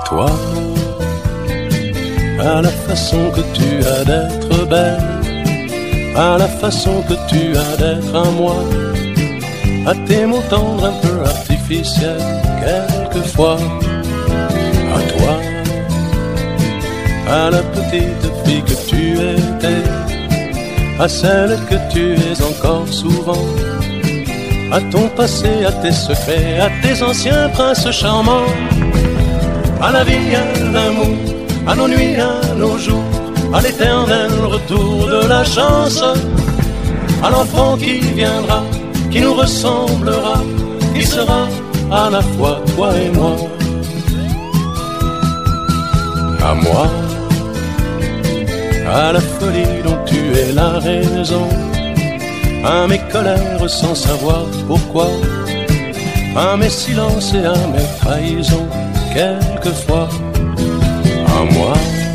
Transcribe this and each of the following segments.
toi, à la façon que tu as d'être belle, à la façon que tu as d'être à moi, à tes mots tendres un peu artificiels quelquefois, à toi, à la petite fille que tu étais, à celle que tu es encore souvent, à ton passé, à tes secrets, à tes anciens princes charmants, à la vie, à l'amour, à nos nuits, à nos jours, à l'éternel retour de la chance, à l'enfant qui viendra, qui nous ressemblera, qui sera à la fois toi et moi. À moi, à la folie dont tu es la raison, à mes colères sans savoir pourquoi, à mes silences et à mes trahisons quelquefois. À moi,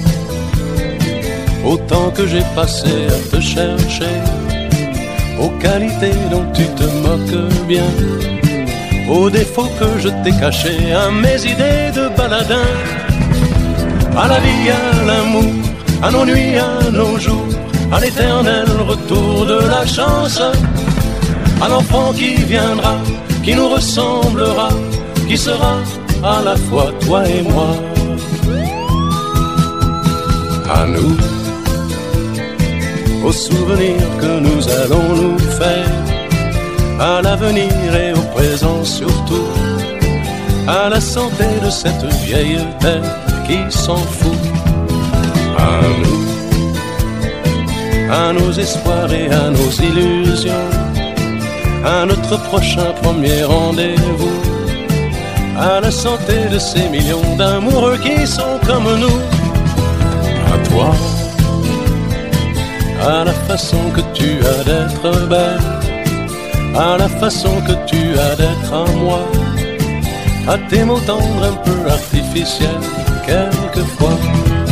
au temps que j'ai passé à te chercher, aux qualités dont tu te moques bien, aux défauts que je t'ai cachés, à mes idées de baladin, à la vie, à l'amour, à nos nuits, à nos jours, à l'éternel retour de la chance, à l'enfant qui viendra, qui nous ressemblera, qui sera à la fois toi et moi. À nous, aux souvenirs que nous allons nous faire, à l'avenir et au présent surtout, à la santé de cette vieille terre qui s'en fout. À nous, à nos espoirs et à nos illusions, à notre prochain premier rendez-vous, à la santé de ces millions d'amoureux qui sont comme nous. À toi, à la façon que tu as d'être belle, à la façon que tu as d'être à moi, à tes mots tendres un peu artificiels quelquefois.